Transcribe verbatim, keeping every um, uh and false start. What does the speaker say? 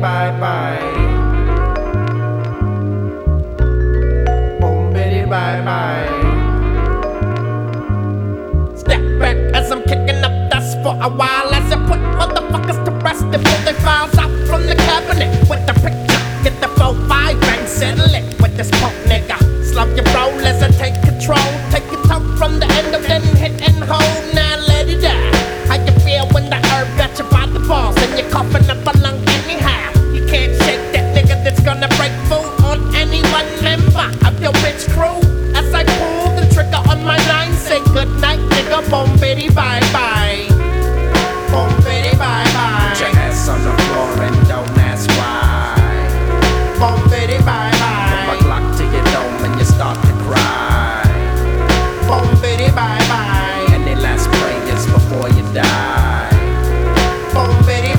bye bye. Boom bitty bye bye. Step back as I'm kicking up dust for a while as I put